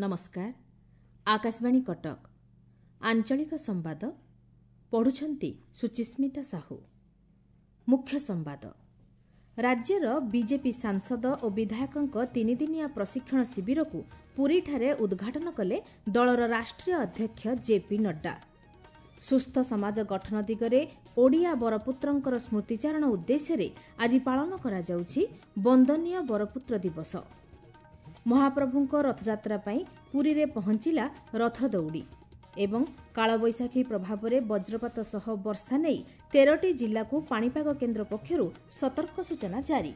नमस्कार आकाशवाणी कटक आंचलिक संवाद पढ़ुछंती सुचिस्मिता साहू। मुख्य संवाद राज्यर बीजेपी सांसद और विधायकों तीनिदिनिया प्रशिक्षण शिविर को पुरीठारे उद्घाटन कले दलर राष्ट्रीय अध्यक्ष जेपी नड्डा। सुस्थ समाज गठन दिगरे ओडिया बरपुत्रंकर स्मृतिचारण उद्देश्य आज पालन करा जाउछि वंदनीय बरपुत्र दिवस। महाप्रभुंक रथयात्रा पाई पुरी रे पहुंचिला रथ दौड़ी एवं कालबैशाखी प्रभाव में वज्रपात सह वर्षा नहीं 13टी जिला को पाणीपाग केन्द्र पक्षरु सतर्क सूचना जारी।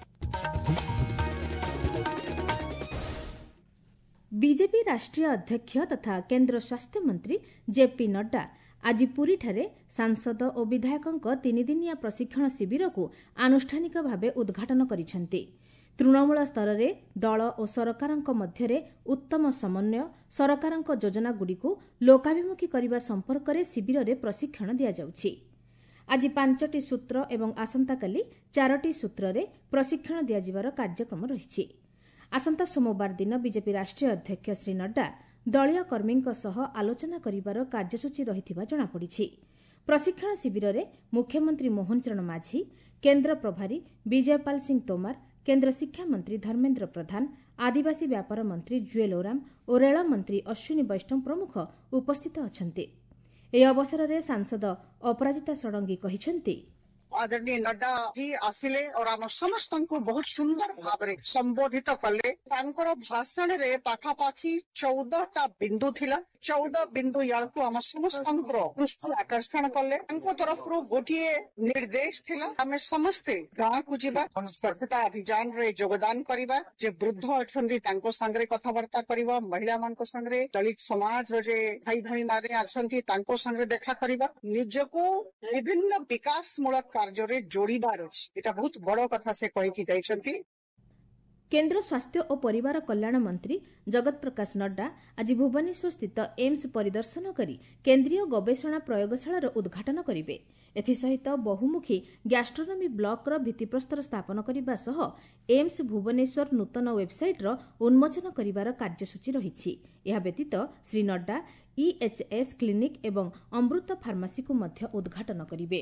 बीजेपी राष्ट्रीय अध्यक्ष तथा केन्द्र स्वास्थ्य मंत्री जेपी नड्डा आज पुरीठारे सांसद और विधायकों तीनिदिनिया प्रशिक्षण शिविर को आनुष्ठानिक भावे उद्घाटन करिसेंति। तृणमूल स्तर में दल और सरकार मध्य उत्तम समन्वय सरकार योजनागुड़िक लोकाभिमुखी करने संपर्क में शिविर में प्रशिक्षण दि जाउछि। आज 5टी सूत्र एवं आसंताकाली 4टी सूत्र में प्रशिक्षण दियाजिबार कार्यक्रम रहिछि। आसंता सोमवार दिन बीजेपी राष्ट्रीय अध्यक्ष श्री नड्डा दलीय कर्मी सह आलोचना करिबार कार्यसूची रहिथिबा जणापड़िछि। प्रशिक्षण शिविर में मुख्यमंत्री मोहन चरण माझी, केन्द्र प्रभारी विजयपाल सिंह तोमर, केन्द्र शिक्षा मंत्री धर्मेन्द्र प्रधान, आदिवासी व्यापार मंत्री जुएल ओराम और रेल मंत्री अश्विनी वैष्णव प्रमुख उपस्थित अछंती। एही अवसर में सांसद अपराजिता षडंगी कहिसेंती आदरणीय नड्डा जी आसिले और आम समस्त को बहुत सुंदर भाव में संबोधित कले। भाषण रे पाखापाखी 14टा बिंदु थिला। 14 बिंदु याकू आम समस्त दृष्टि आकर्षण कले। तरफ गोटे निर्देश थिला आम समस्ते गाँव को जीवा स्वच्छता अभियान रे योगदान करिबा। जे वृद्ध अछंती तांको संगरे कथबार्ता करिबा। महिला मानको संगरे दलित समाज रो जे भाई भाई मारे अछंती तांको संगरे देखा करिबा। निजको विभिन्न विकासमूलक कार्य जोड़ीबार अछि। एटा बहुत बड़ कथा से कहि कि जाइछंती। केन्द्र स्वास्थ्य और परिवार कल्याण मंत्री जगत प्रकाश नड्डा आज भुवनेश्वर स्थित एम्स परिदर्शन करी केन्द्रीय गवेषणा प्रयोगशालार उद्घाटन करिवे। एथिसहित बहुमुखी गैस्ट्रोनोमी ब्लॉक भित्तिप्रस्तर स्थापन करने सह एम्स भुवनेश्वर नूतन वेबसाइट उन्मोचन करिवार कार्यसूची रहिछि। यह व्यतीत श्री नड्डा EHS क्लिनिक एवं अमृत फार्मासी को मध्य उद्घाटन करिवे।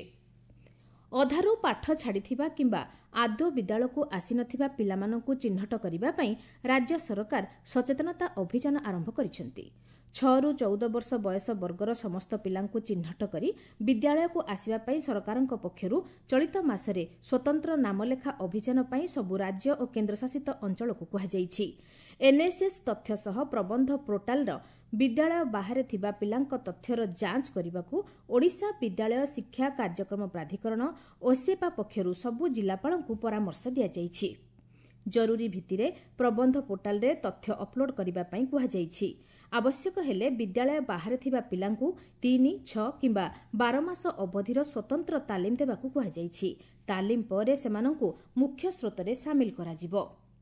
अधारू पाठ छाड़िथिबा किंबा आदौ विद्यालय को आसी नथिबा पिलामानंकु चिन्हट करिबा पई राज्य सरकार सचेतनता अभियान आरंभ करिसेंति। 6 ରୁ 14 वर्ष बयस वर्गर समस्त पिलांकु चिन्हट करी विद्यालय को आसिबा पई सरकारक पक्षरु चलित मासरे स्वतंत्र नामलेखा अभियान पई सबु राज्य और केन्द्रशासित अंचल को कहा जाइछि। NSS तथ्य सह प्रबंध पोर्टाल विद्यालय बाहर थिबा पिलांक तथ्यर जांच करने ओडिशा विद्यालय शिक्षा कार्यक्रम प्राधिकरण ओसेपा पक्षरु सबु जिलापालंकु परामर्श दिया जाइछि। जरूरी भित्तिरे प्रबंध पोर्टाल रे तथ्य अपलोड करिबा पई कुहा जाइछि। आवश्यक हेले विद्यालय बाहर थिबा पिलांकु 3, 6 किंबा 12 मास अवधिर स्वतंत्र तालीम देबाकु कुहा जाइछि। तालीम परे सेमानंकु मुख्य स्रोतरे शामिल कराजिबो।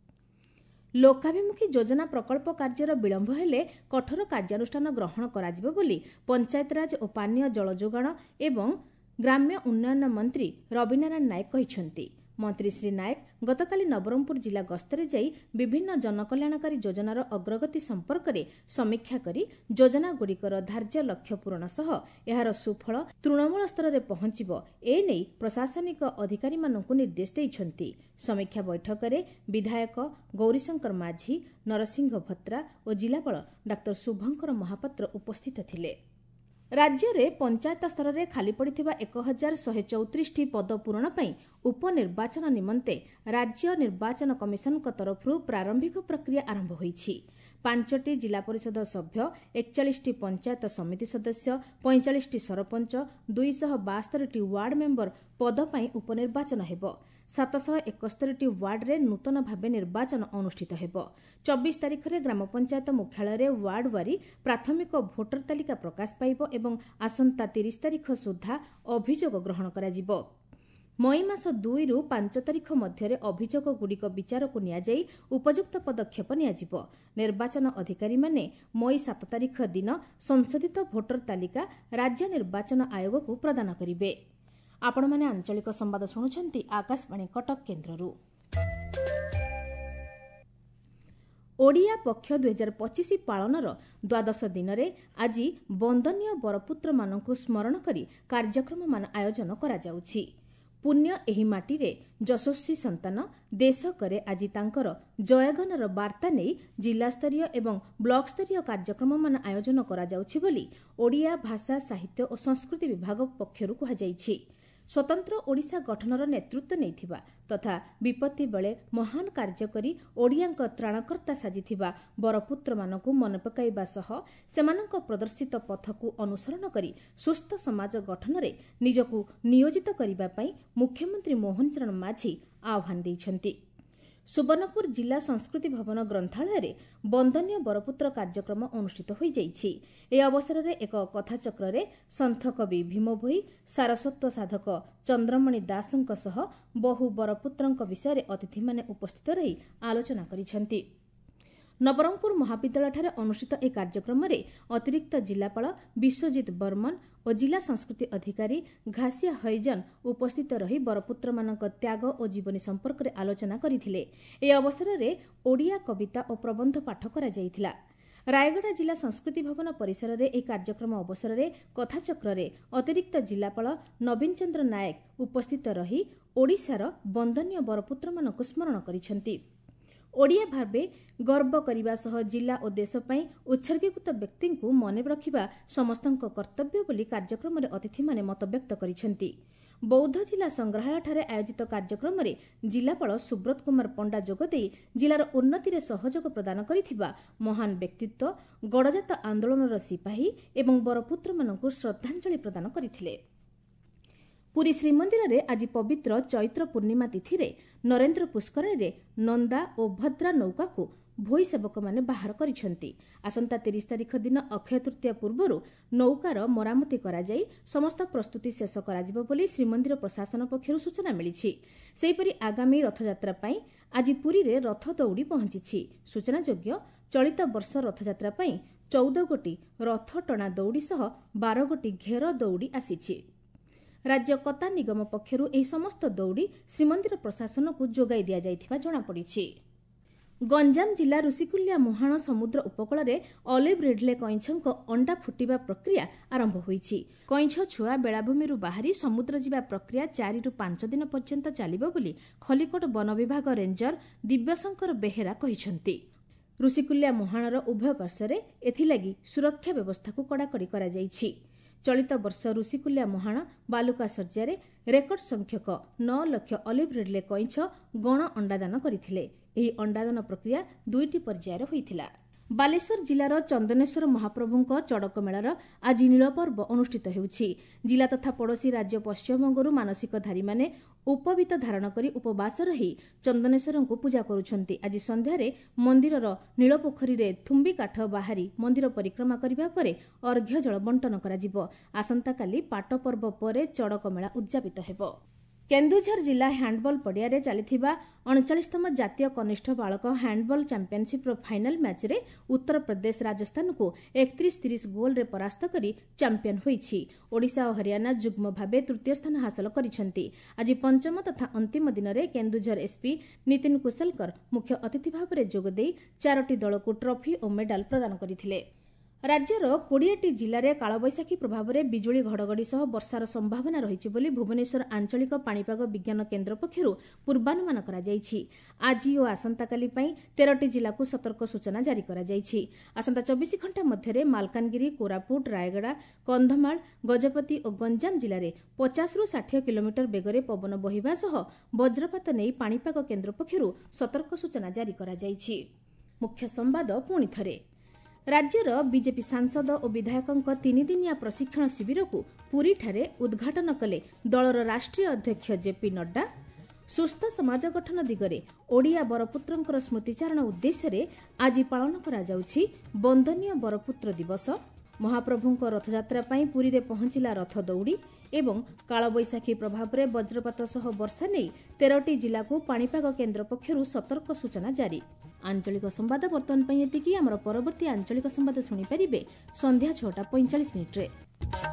लोकाभिमुखी योजना प्रकल्प कार्यर विलंब हेले कठोर कार्यानुष्ठान ग्रहण कराजिबो बोली पंचायतराज और पानीय जल जोगाण एवं ग्राम्य उन्नयन मंत्री रविनारायण नायक कहिसेंति। मंत्री श्री नायक गतकाली नवरंगपुर जिला गस्तरे जाई विभिन्न जनकल्याणकारी योजनार अग्रगति संपर्क में समीक्षा करी योजनागुड़िकर धार्य लक्ष्य पूरण सह यार सुफल तृणमूल स्तर में पहुंचब एने प्रशासनिक अधिकारी मानक निर्देश देइछंती। समीक्षा बैठक में विधायक गौरीशंकर माझी, नरसिंह भत्रा और जिलापाल डाक्टर शुभंकर महापात्र उपस्थित थिले। राज्य में पंचायत स्तर में खाली पड़िथिबा 1134 पद पूरण पई उपनिर्वाचन निमंते राज्य निर्वाचन कमिशन तरफरु प्रारंभिक प्रक्रिया आरंभ होईछि। 5टी जिला परिषद सभ्य, 41टी पंचायत समिति सदस्य, 45टी सरपंच, 272टी वार्ड मेंबर पद पई उपनिर्वाचन हेबो। 771टी वार्ड रे नूतन भावे निर्वाचन अनुष्ठित हेबो। 24 तारिख रे ग्राम पंचायत मुख्यालय रे वार्ड वारी प्राथमिक भोटर तालिका प्रकाश पाइबो एवं आसंता 30 तारिख सुधा अभियोग ग्रहण कराजिबो। मई मास 2 ରୁ 5 तारिख मध्य अभियोग गुड़िक विचार को नियाजाई उपयुक्त पदक्षेप नियाजिबो। निर्वाचन अधिकारी माने मई 7 तारिख दिन संशोधित भोटर तालिका राज्य निर्वाचन आयोग को प्रदान करिवे। आपण माने आंचलिक संवाद शुणुछंती आकाशवाणी कटक केन्द्ररू। ଓଡ଼ିଆ ପକ୍ଷ 2025 ପାଳନର ଦ୍ୱାଦଶ ଦିନରେ ଆଜି ବନ୍ଦନୀୟ ବରପୁତ୍ରମାନଙ୍କୁ ସ୍ମରଣ କରି କାର୍ଯ୍ୟକ୍ରମମାନ ଆୟୋଜନ କରାଯାଉଛି। ପୁଣ୍ୟ ଏହି ମାଟିରେ ଯଶସ୍ୱୀ ସନ୍ତାନ ଦେଶ କରେ ଆଜି ତାଙ୍କର ଜୟଗାନର ବାର୍ତ୍ତା ନେଇ ଜିଲ୍ଲାସ୍ତରୀୟ ଏବଂ ବ୍ଲକସ୍ତରୀୟ କାର୍ଯ୍ୟକ୍ରମମାନ ଆୟୋଜନ କରାଯାଉଛି ବୋଲି ଓଡ଼ିଆ ଭାଷା ସାହିତ୍ୟ ଓ ସଂସ୍କୃତି ବିଭାଗ ପକ୍ଷରୁ କୁହାଯାଇଛି। ସ୍ୱତନ୍ତ୍ର ଓଡ଼ିଶା ଗଠନର ନେତୃତ୍ୱ ନେଇଥିବା ତଥା ବିପତ୍ତି ବେଳେ ମହାନ କାର୍ଯ୍ୟ କରି ଓଡ଼ିଆଙ୍କ ତ୍ରାଣକର୍ତ୍ତା ସାଜିଥିବା ବରପୁତ୍ରମାନଙ୍କୁ ମନେ ପକାଇବା ସହ ସେମାନଙ୍କ ପ୍ରଦର୍ଶିତ ପଥକୁ ଅନୁସରଣ କରି ସୁସ୍ଥ ସମାଜ ଗଠନରେ ନିଜକୁ ନିୟୋଜିତ କରିବା ପାଇଁ ମୁଖ୍ୟମନ୍ତ୍ରୀ ମୋହନ ଚରଣ ମାଝୀ ଆହ୍ୱାନ ଦେଇଛନ୍ତି। ସୁବର୍ଣ୍ଣପୁର ଜିଲ୍ଲା ସଂସ୍କୃତି ଭବନ ଗ୍ରନ୍ଥାଳୟରେ ବନ୍ଦନୀୟ ବରପୁତ୍ର କାର୍ଯ୍ୟକ୍ରମ ଅନୁଷ୍ଠିତ ହୋଇଯାଇଛି। ଏହି ଅବସରରେ ଏକ କଥାଚକ୍ରରେ ସନ୍ଥ କବି ଭୀମ ଭୋଇ, ସାରସ୍ୱତ ସାଧକ ଚନ୍ଦ୍ରମଣି ଦାସଙ୍କ ସହ ବହୁ ବରପୁତ୍ରଙ୍କ ବିଷୟରେ ଅତିଥିମାନେ ଉପସ୍ଥିତ ରହି ଆଲୋଚନା କରିଛନ୍ତି। ନବରଙ୍ଗପୁର ମହାବିଦ୍ୟାଳୟଠାରେ ଅନୁଷ୍ଠିତ ଏହି କାର୍ଯ୍ୟକ୍ରମରେ ଅତିରିକ୍ତ ଜିଲ୍ଲାପାଳ ବିଶ୍ୱଜିତ ବର୍ମନ ଓ ଜିଲ୍ଲା ସଂସ୍କୃତି ଅଧିକାରୀ ଘାସିଆ ହଇଜନ ଉପସ୍ଥିତ ରହି ବରପୁତ୍ରମାନଙ୍କ ତ୍ୟାଗ ଓ ଜୀବନୀ ସମ୍ପର୍କରେ ଆଲୋଚନା କରିଥିଲେ। ଏହି ଅବସରରେ ଓଡ଼ିଆ କବିତା ଓ ପ୍ରବନ୍ଧ ପାଠ କରାଯାଇଥିଲା। ରାୟଗଡ଼ା ଜିଲ୍ଲା ସଂସ୍କୃତି ଭବନ ପରିସରରେ ଏହି କାର୍ଯ୍ୟକ୍ରମ ଅବସରରେ କଥାଚକ୍ରରେ ଅତିରିକ୍ତ ଜିଲ୍ଲାପାଳ ନବୀନ ଚନ୍ଦ୍ର ନାୟକ ଉପସ୍ଥିତ ରହି ଓଡ଼ିଶାର ବନ୍ଦନୀୟ ବରପୁତ୍ରମାନଙ୍କୁ ସ୍ମରଣ କରିଛନ୍ତି। ଓଡ଼ିଆ ଭାବେ ଗର୍ବ କରିବା ସହ ଜିଲ୍ଲା ଓ ଦେଶ ପାଇଁ ଉତ୍ସର୍ଗୀକୃତ ବ୍ୟକ୍ତିଙ୍କୁ ମନେ ରଖିବା ସମସ୍ତଙ୍କ କର୍ତ୍ତବ୍ୟ ବୋଲି କାର୍ଯ୍ୟକ୍ରମରେ ଅତିଥିମାନେ ମତବ୍ୟକ୍ତ କରିଛନ୍ତି। ବୌଦ୍ଧ ଜିଲ୍ଲା ସଂଗ୍ରହାଳୟଠାରେ ଆୟୋଜିତ କାର୍ଯ୍ୟକ୍ରମରେ ଜିଲ୍ଲାପାଳ ସୁବ୍ରତ କୁମାର ପଣ୍ଡା ଯୋଗଦେଇ ଜିଲ୍ଲାର ଉନ୍ନତିରେ ସହଯୋଗ ପ୍ରଦାନ କରିଥିବା ମହାନ ବ୍ୟକ୍ତିତ୍ୱ, ଗଡ଼ଜାତ ଆନ୍ଦୋଳନର ସିପାହୀ ଏବଂ ବରପୁତ୍ରମାନଙ୍କୁ ଶ୍ରଦ୍ଧାଞ୍ଜଳି ପ୍ରଦାନ କରିଥିଲେ। ପୁରୀ ଶ୍ରୀମନ୍ଦିରରେ ଆଜି ପବିତ୍ର ଚୈତ୍ର ପୂର୍ଣ୍ଣିମା ତିଥିରେ ନରେନ୍ଦ୍ର ପୁଷ୍କରିଣୀରେ ନନ୍ଦା ଓ ଭଦ୍ରା ନୌକାକୁ ଭୋଇ ସେବକମାନେ ବାହାର କରିଛନ୍ତି। ଆସନ୍ତା 30 ତାରିଖ ଦିନ ଅକ୍ଷୟ ତୃତୀୟା ପୂର୍ବରୁ ନୌକାର ମରାମତି କରାଯାଇ ସମସ୍ତ ପ୍ରସ୍ତୁତି ଶେଷ କରାଯିବ ବୋଲି ଶ୍ରୀମନ୍ଦିର ପ୍ରଶାସନ ପକ୍ଷରୁ ସୂଚନା ମିଳିଛି। ସେହିପରି ଆଗାମୀ ରଥଯାତ୍ରା ପାଇଁ ଆଜି ପୁରୀରେ ରଥ ଦୌଡ଼ି ପହଞ୍ଚିଛି। ସୂଚନାଯୋଗ୍ୟ, ଚଳିତ ବର୍ଷ ରଥଯାତ୍ରା ପାଇଁ 14 ଗୋଟି ରଥ ଟଣା ଦୌଡ଼ି ସହ 12 ଗୋଟି ଘେର ଦୌଡ଼ି ଆସିଛି। ରାଜ୍ୟ କତା ନିଗମ ପକ୍ଷରୁ ଏହି ସମସ୍ତ ଦୌଡ଼ି ଶ୍ରୀମନ୍ଦିର ପ୍ରଶାସନକୁ ଯୋଗାଇ ଦିଆଯାଇଥିବା ଜଣାପଡ଼ିଛି। ଗଞ୍ଜାମ ଜିଲ୍ଲା ଋଷିକୁଲ୍ୟା ମୁହାଣ ସମୁଦ୍ର ଉପକୂଳରେ ଅଲିଭ୍ ରିଡ୍ଲେ କଇଁଛଙ୍କ ଅଣ୍ଡା ଫୁଟିବା ପ୍ରକ୍ରିୟା ଆରମ୍ଭ ହୋଇଛି। କଇଁଛ ଛୁଆ ବେଳାଭୂମିରୁ ବାହାରି ସମୁଦ୍ର ଯିବା ପ୍ରକ୍ରିୟା 4 ରୁ 5 ଦିନ ପର୍ଯ୍ୟନ୍ତ ଚାଲିବ ବୋଲି ଖଲିକୋଟ ବନ ବିଭାଗ ରେଞ୍ଜର ଦିବ୍ୟଶଙ୍କର ବେହେରା କହିଛନ୍ତି। ଋଷିକୁଲ୍ୟା ମୁହାଣର ଉଭୟ ପାର୍ଶ୍ୱରେ ଏଥିଲାଗି ସୁରକ୍ଷା ବ୍ୟବସ୍ଥାକୁ କଡ଼ାକଡ଼ି କରାଯାଇଛି। ଚଳିତ ବର୍ଷ ଋଷିକୁଲ୍ୟା ମୁହାଣ ବାଲୁକା ସର୍ଯ୍ୟାରେ ରେକର୍ଡ ସଂଖ୍ୟକ 9 ଲକ୍ଷ ଅଲିଭ୍ ରିଡ୍ଲେ କଇଁଛ ଗଣ ଅଣ୍ଡାଦାନ କରିଥିଲେ। ଏହି ଅଣ୍ଡାଦାନ ପ୍ରକ୍ରିୟା 2ଟି ପର୍ଯ୍ୟାୟରେ ହୋଇଥିଲା। ବାଲେଶ୍ୱର ଜିଲ୍ଲାର ଚନ୍ଦନେଶ୍ୱର ମହାପ୍ରଭୁଙ୍କ ଚଡ଼କ ମେଳାର ଆଜି ନୀଳପର୍ବ ଅନୁଷ୍ଠିତ ହେଉଛି। ଜିଲ୍ଲା ତଥା ପଡ଼ୋଶୀ ରାଜ୍ୟ ପଶ୍ଚିମବଙ୍ଗରୁ ମାନସିକଧାରୀମାନେ ଉପବୀତ ଧାରଣ କରି ଉପବାସ ରହି ଚନ୍ଦନେଶ୍ୱରଙ୍କୁ ପୂଜା କରୁଛନ୍ତି। ଆଜି ସନ୍ଧ୍ୟାରେ ମନ୍ଦିରର ନୀଳପୋଖରୀରେ ଥୁମ୍ବି କାଠ ବାହାରି ମନ୍ଦିର ପରିକ୍ରମା କରିବା ପରେ ଅର୍ଘ୍ୟ ଜଳ ବଣ୍ଟନ କରାଯିବ। ଆସନ୍ତାକାଲି ପାଟ ପର୍ବ ପରେ ଚଡ଼କ ମେଳା ଉଦ୍ଯାପିତ ହେବ। କେନ୍ଦୁଝର ଜିଲ୍ଲା ହ୍ୟାଣ୍ଡବଲ୍ ପଡ଼ିଆରେ ଚାଲିଥିବା 39ତମ ଜାତୀୟ କନିଷ୍ଠ ବାଳକ ହ୍ୟାଣ୍ଡବଲ୍ ଚାମ୍ପିୟନସିପ୍ର ଫାଇନାଲ୍ ମ୍ୟାଚ୍ରେ ଉତ୍ତରପ୍ରଦେଶ ରାଜସ୍ଥାନକୁ 31-30 ଗୋଲ୍ରେ ପରାସ୍ତ କରି ଚାମ୍ପିୟନ୍ ହୋଇଛି। ଓଡ଼ିଶା ଓ ହରିୟାଣା ଯୁଗ୍ମ ଭାବେ ତୃତୀୟ ସ୍ଥାନ ହାସଲ କରିଛନ୍ତି। ଆଜି ପଞ୍ଚମ ତଥା ଅନ୍ତିମ ଦିନରେ କେନ୍ଦୁଝର ଏସ୍ପି ନିତିନ କୁଶଲକର ମୁଖ୍ୟ ଅତିଥି ଭାବରେ ଯୋଗଦେଇ 4ଟି ଦଳକୁ ଟ୍ରଫି ଓ ମେଡାଲ ପ୍ରଦାନ କରିଥିଲେ। ରାଜ୍ୟର 20ଟି ଜିଲ୍ଲାରେ କାଳବୈଶାଖୀ ପ୍ରଭାବରେ ବିଜୁଳି ଘଡ଼ଘଡ଼ି ସହ ବର୍ଷାର ସମ୍ଭାବନା ରହିଛି ବୋଲି ଭୁବନେଶ୍ୱର ଆଞ୍ଚଳିକ ପାଣିପାଗ ବିଜ୍ଞାନ କେନ୍ଦ୍ର ପକ୍ଷରୁ ପୂର୍ବାନୁମାନ କରାଯାଇଛି। ଆଜି ଓ ଆସନ୍ତାକାଲି ପାଇଁ 13ଟି ଜିଲ୍ଲାକୁ ସତର୍କ ସୂଚନା ଜାରି କରାଯାଇଛି। ଆସନ୍ତା 24 ଘଣ୍ଟା ମଧ୍ୟରେ ମାଲକାନଗିରି, କୋରାପୁଟ, ରାୟଗଡ଼ା, କନ୍ଧମାଳ, ଗଜପତି ଓ ଗଞ୍ଜାମ ଜିଲ୍ଲାରେ 50ରୁ 60 କିଲୋମିଟର ବେଗରେ ପବନ ବହିବା ସହ ବଜ୍ରପାତ ନେଇ ପାଣିପାଗ କେନ୍ଦ୍ର ପକ୍ଷରୁ ସତର୍କ ସୂଚନା ଜାରି କରାଯାଇଛି। ମୁଖ୍ୟ ସମ୍ବାଦ ପୁଣି ଥରେ। ରାଜ୍ୟର ବିଜେପି ସାଂସଦ ଓ ବିଧାୟକଙ୍କ 3 ଦିନିଆ ପ୍ରଶିକ୍ଷଣ ଶିବିରକୁ ପୁରୀଠାରେ ଉଦ୍ଘାଟନ କଲେ ଦଳର ରାଷ୍ଟ୍ରୀୟ ଅଧ୍ୟକ୍ଷ ଜେପି ନଡ୍ଡା। ସୁସ୍ଥ ସମାଜ ଗଠନ ଦିଗରେ ଓଡ଼ିଆ ବରପୁତ୍ରଙ୍କର ସ୍ମୃତିଚାରଣ ଉଦ୍ଦେଶ୍ୟରେ ଆଜି ପାଳନ କରାଯାଉଛି ବନ୍ଦନୀୟ ବରପୁତ୍ର ଦିବସ। ମହାପ୍ରଭୁଙ୍କ ରଥଯାତ୍ରା ପାଇଁ ପୁରୀରେ ପହଞ୍ଚିଲା ରଥ ଦୌଡ଼ି ଏବଂ କାଳବୈଶାଖୀ ପ୍ରଭାବରେ ବଜ୍ରପାତ ସହ ବର୍ଷା ନେଇ 13ଟି ଜିଲ୍ଲାକୁ ପାଣିପାଗ କେନ୍ଦ୍ର ପକ୍ଷରୁ ସତର୍କ ସୂଚନା ଜାରି। ଆଞ୍ଚଳିକ ସମ୍ବାଦ ବର୍ତ୍ତମାନ ପାଇଁ ଏତିକି। ଆମର ପରବର୍ତ୍ତୀ ଆଞ୍ଚଳିକ ସମ୍ବାଦ ଶୁଣିପାରିବେ ସନ୍ଧ୍ୟା 6:45 ମିନିଟ୍ରେ।